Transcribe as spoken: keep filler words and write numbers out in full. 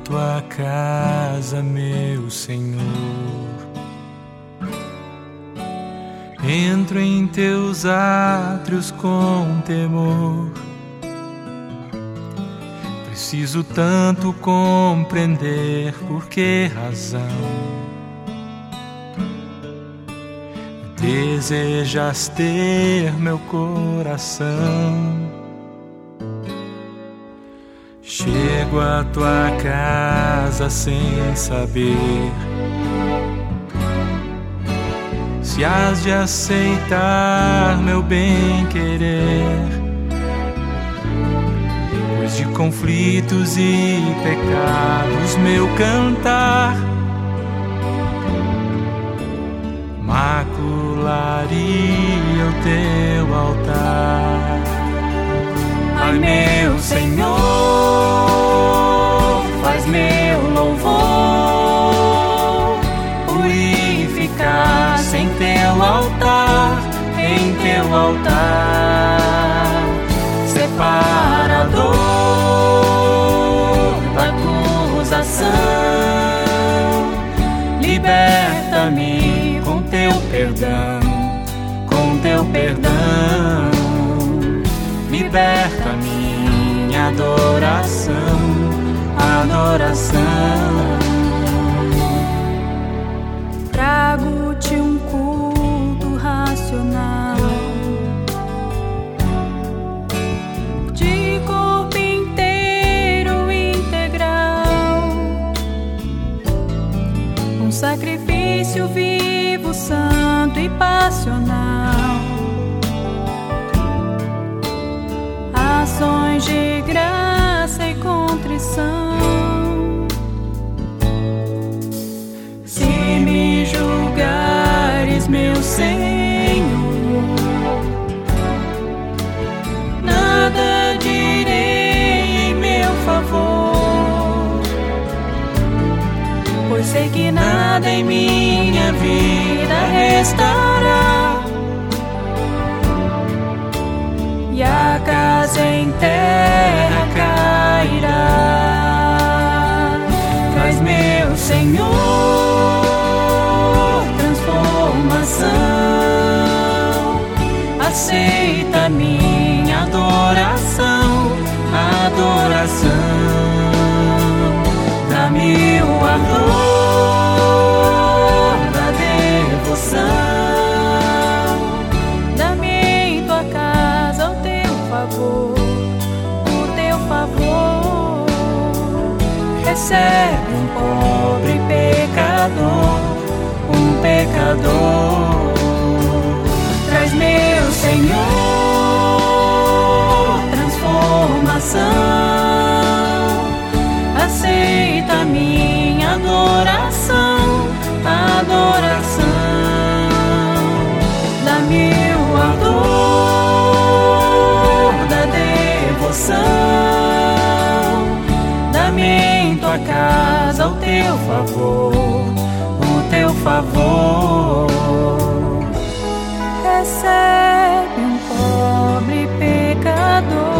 tua casa, meu Senhor. Entro em teus átrios com temor. Preciso tanto compreender por que razão desejas ter meu coração. Chego à tua casa sem saber se has de aceitar meu bem-querer, pois de conflitos e pecados meu cantar macularia o teu altar. Ai, meu Senhor, faz meu louvor purificar-se em teu altar, em teu altar, separador da acusação. Liberta-me com teu perdão, com teu perdão. Liberta minha adoração, adoração. Trago-te um culto racional, de corpo inteiro integral, um sacrifício vivo, santo e passional. Ações de graça e contrição. Se me julgares, meu Senhor, nada direi em meu favor, pois sei que nada em minha vida restará, e a casa em terra cairá. Traz, meu Senhor, transformação. Aceita minha adoração, adoração. Dá-me o ardor da devoção. Por teu favor, recebe um pobre pecador, um pecador. Traz, meu Senhor, transformação. Aceita minha adoração, adoração. Dá-me o ardor, dá-me em tua casa o teu favor, o teu favor. Recebe um pobre pecador.